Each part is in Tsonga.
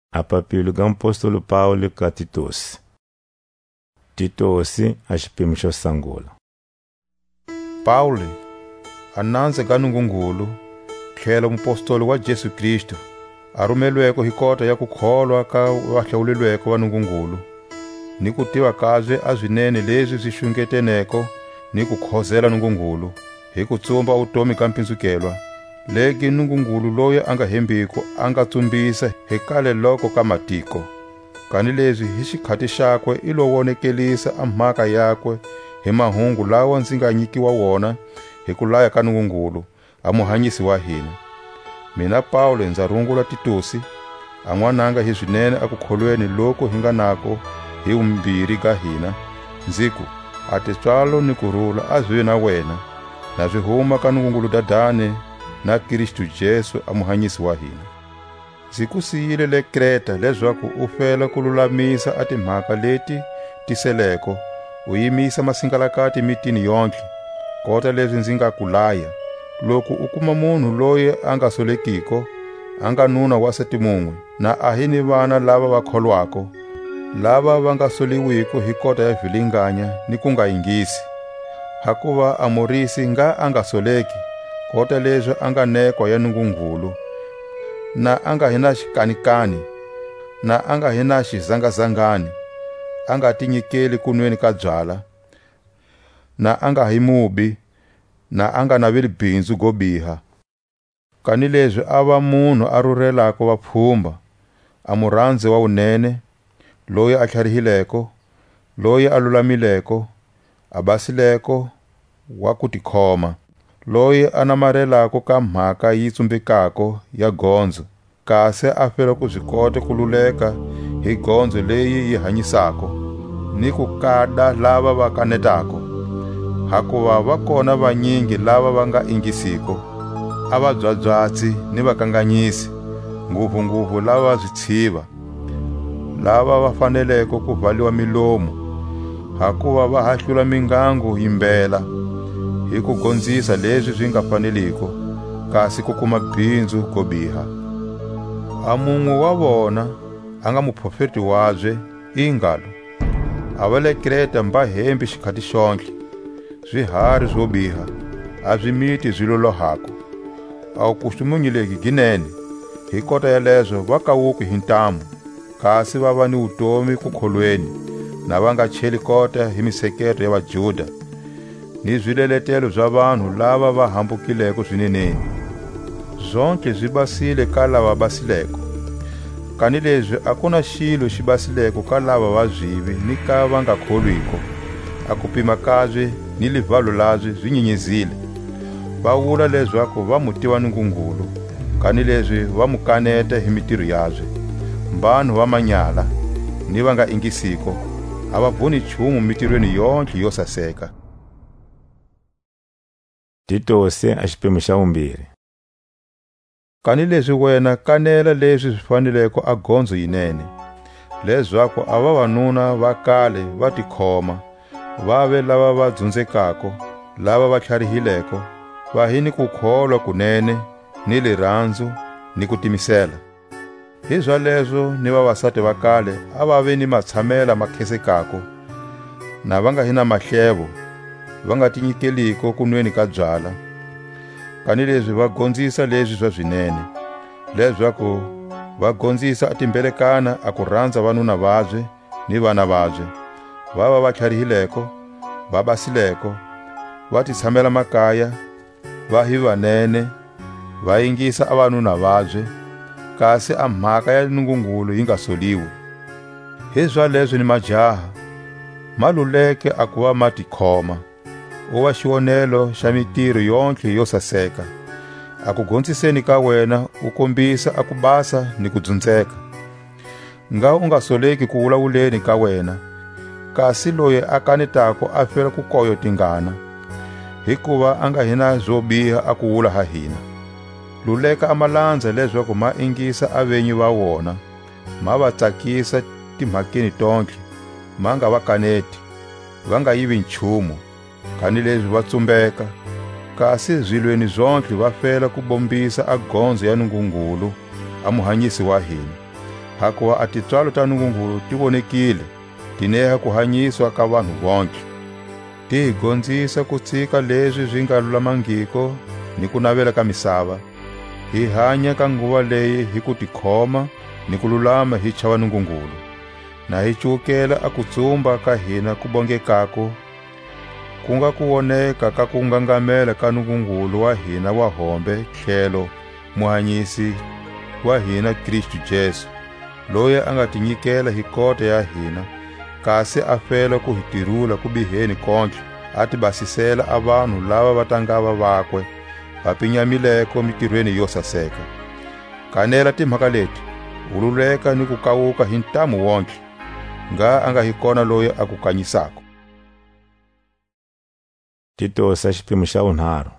Apapilo ga apóstolo Paulo ka Titosi. Titosi a xipimo xo sangula. Paulo, ananze ka Nungungulu, tlhela mupostoli wa Jesu Kristu, arumelweko hi kota ya kukholwa ka vahlawulilweko va Nungungulu, ni ku tiva kabye a zwinene leswi swi xungeteneko ni ku khozela Nungungulu, hi ku tsumba utomi ka mpindzukelwa, legi Nungungulu loyi a nga hembiko a nga tsumbisa hi kale loko ka matiko. Kani leswi hi xikhati xakwe i lo wonekelisa a mhaka yakwe hi mahungu lawa ndzi nga nyikiwa wona hi ku laya ka Nungungulu, a muhanyisi wa hina. Mina Paulo ndza rungula Titosi, a n'wananga hi swinene a ku kholweni loko hi nga nako hi vumbirhi ka hina, ndziku a tintswalo ni kurhula a zwi na wena, na swi huma ka Nungungulu Dadane na Kristu Jesu a muhanyisi wa hina. Ndzi ku siyile le Kreta leswaku u fela ku lulamisa a timhaka leti tiseleko, u yimisa masingalakati mitini yonke, kota leswi ndzi nga ku laya. Loko u kuma munhu loyi a nga solekiko, a nga nuna wa setimun'we, na a hi ni vana lava va kholwako, lava va nga soliwiko hi kota ya vilinganya ni ku nga yingisi. Hakuva a Morisi nga a nga soleki, kota leswi a nga nekwa ya Nungungulu, na a nga hi na xikanikani, na a nga hi na xizangazangani, a nga tinyikeli ku nweni ka byala, na a nga hi mubi, na a nga naveli bindzu go biha. Kani leswi a va munhu a rurelako vapfhumba, a murhandzi wa unene, loyi a tlharihileko, loyi a lulamileko, a basileko, wa ku tikhoma, loyi a namarelako ka mhaka yi tsumbekako ya gondzo, kasi a fela ku swi kota ku luleka hi gondzo leyi yi hanyisako, ni ku kada lava va kanetako. Hakuva va kona vanyingi lava va nga ingisiko, a vabyabyazi ni vakanganyisi, ngopfungopfu lava zwitshiva, lava va faneleko ku vhaliwa milomu, hakuva va hahlula mingangu yimbela hi ku gondzisa leswi swi nga faneliko, kasi ku kuma bindzu go biha. A mun'we wa vona a nga muprofeti wabye i ngalo, a va le Kreta mba hembi xikhati xonhle, swiharhi swo biha a swi miti swi lolohako, a wu kuxumunyileki ginene, hi kota ya leswo va kawuki hi ntamu, kasi va va ni utomi ku kholweni, na va nga cheli kota hi miseketo ya Vajuda ni zwileletelo bya vanhu lava va hambukileko swineneni. Zonke zwi basile ka lava basileko, kani leswi a ku na xilo xi basileko ka lava va zwivi ni ka va nga kholwiko, a ku pima kabye ni livalo labye byi nyenyezile. Va vula leswaku va mu tiva Nungungulu, kani leswi va mu kaneta hi mitirho yabye. Vanhu va manyala ni va nga ingisiko, a va voni nchumu mitirhweni yonke yo saseka. Titosi a xipimo xa vumbirhi. Kani leswi wena kanela leswi swi faneleko a gondzo yinene, leswaku a vavanuna va kale va tikhoma, va ve lava va dzundzekako, lava va tlharihileko, va hi ni ku kholwa kunene, ni lirhandzu, ni ku timisela. Hi swa leswo ni vavasati va kale a va ve ni matshamela ma khesekako, na va nga hi na mahlevo, va nga tinyikeliko ku nweni ka byala. Kani leswi va gondzisa leswi swa swinene, leswaku va gondzisa a timbelekana a ku rhandza vanuna vabye ni vana vabye, va va va tlharihileko, va basileko, va titshamela makaya, va hi vanene, va yingisa a vanuna vabye, kasi a mhaka ya Nungungulu yi nga soliwi. Hi swa leswi ni majaha ma luleke a ku va ma tikhoma, u va xionelo xa mitirho yonke yo saseka, a ku gondziseni ka wena u kombisa a ku basa ni ku dzundzeka. Nga u nga soleki ku vulavuleni ka wena, kasi loyi a kanetako a fela ku koyo tingana, hikuva a nga hi na zwo biha a ku vula ha hina. Luleka a malandza leswaku ma ingisa avenyi va wona, ma va tsakisa timhakeni tonke, ma nga va kaneti, va nga yivi nchumu, kani leswi va tsumbeka, kasi zwilweni zonke va fela ku bombisa a gondzo ya Nungungulu, a muhanyisi wa hina. hakuva a tintswalo ta Nungungulu ti vonekile, ti neha ku hanyiswa ka vanhu vonke. Ti hi gondzisa ku tshika leswi swi nga lulamangiko ni ku navela ka misava. Hi hanya ka nguva leyi hi ku tikhoma ni ku lulama hi chava Nungungulu, na hi cukela a ku tsumba ka hina ku bongekako, ku nga ku woneka ka ku ngangamela ka Nungungulu wa hina wa hombe tlhelo muhanyisi wa hina Kristu Jesu, loyi a nga tinyikela hi kota ya hina, kasi a fela ku hi tirhula ku biheni konke, a ti basisela a vanhu lava va tangava vakwe va pinyamileko mitirhweni yo saseka. Kanela timhaka leti, ululeka ni ku kawuka hi ntamu wonke, nga anga hi kona loyi a ku kanyisako. Titosa xiphemu xa vunharhu.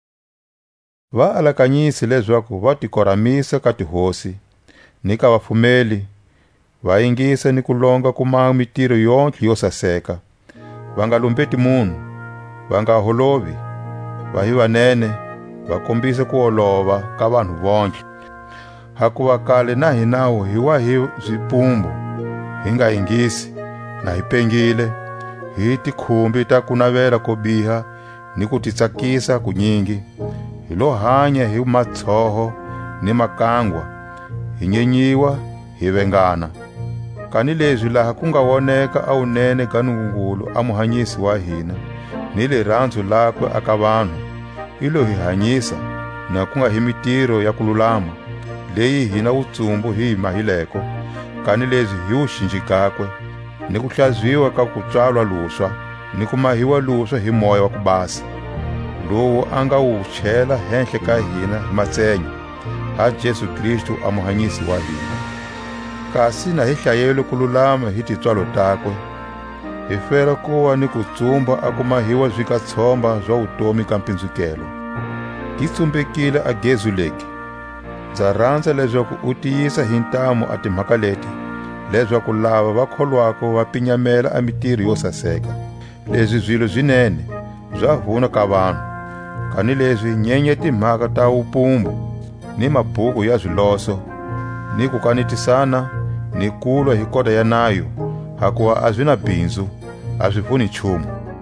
Va alakanyisi leswaku va tikoramisa ka tihosi ni ka vapfumeli, va yingisa ni ku longa ku maha mitirho yonke yo saseka. Va nga lumbeti munhu, va nga holovi, va hi vanene, va kombisa ku olova ka vanhu vonke. Hakuva kale na hi nawu hi wa hi zwipumbu, hi nga yingisi, na hi pengile, hi tikhumbi ta ku navela ko biha ni ku titsakisa kunyingi, hi lo hanya hi matshoho ni makangwa, hi nyenyiwa, hi vengana. Kani leswi laha ku nga woneka a unene ka Nungungulu a muhanyisi wa hina, ni lirhandzu lakwe aka vanhu, ilo hi hanyisa, na ku nga hi mitirho ya ku lulama, leyi hina wutsumbu hi mahileko, kani leswi hi uxinjikakwe, ni ku hlaziwa ka ku tswalwa luswa, ni ku mahiwa luswa hi moya wa ku basa, lowu a nga wu chela henhle ka hina hi matsenyo, ha Jesu Kristu a muhanyisi wa hina. Kasi na hi hlayele ku lulama hi tintswalo takwe, hi fela kuva ni ku tsumba a ku mahiwa zwikatshomba zwa vutomi ka mpindzukelo. Ti tsumbekile a gezu leki. Ndza rhandza leswaku u tiyisa hi ntamu a timhaka leti, leswaku lava va kholwako va pinyamela a mitirho yo saseka. Leswi zwilo swinene zwa vuna ka vanhu, kani leswi nyenye timhaka ta vupumbu ni mabhuku ya zwiloso, ni ku kanitisana ni kulwa hi kota ya nayo, hakuva a swi na bindzu, a swi pfuni nchumu.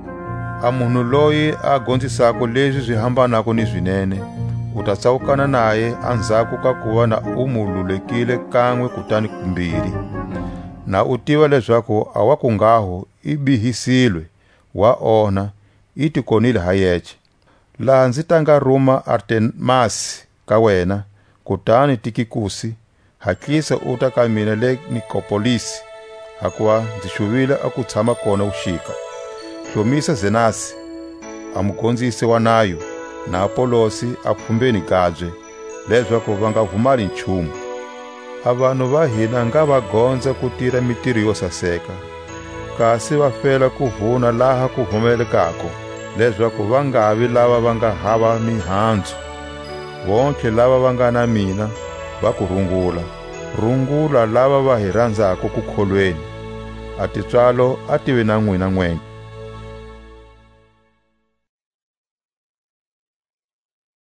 A munhu loyi a gondzisako leswi swi hambanako ni swinene, u ta tsawukana naye andzhaku ka kuva na u mu lulekile kan'we kutani kumbirhi. Na u tiva leswaku a wa ku ngaho i bihisilwe, wa ona, i tikonile ha yeche. Laha ndzi ta nga rhuma Artemasi ka wena, kutani Tikikusi, hatlisa u ta ka mina le Nikopolisi, hakuva ndzi xuvile a ku tshama kona uxika. Hlomisa Zenasi, a mugondzisi wa nayo, na Apolosi a pfumbeni gabye, leswaku va nga vhumali nchumu. A vanhu va hina nga va gondza ku tira mitirho yo saseka, kasi va fela ku vhuna laha ku vumelekako, leswaku va nga vi lava va nga hava mihandzu. Vonke lava va nga na mina va ku rungula lava va hi rhandzako ku kholweni. A tintswalo a tive na n'wina n'wenye.